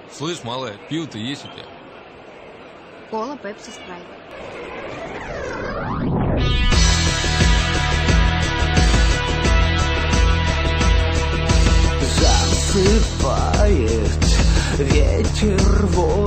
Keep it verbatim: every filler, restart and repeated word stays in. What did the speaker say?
Слышь, малая, пиво-то есть у тебя? Кола, пепси, спрайт. Засыпает ветер в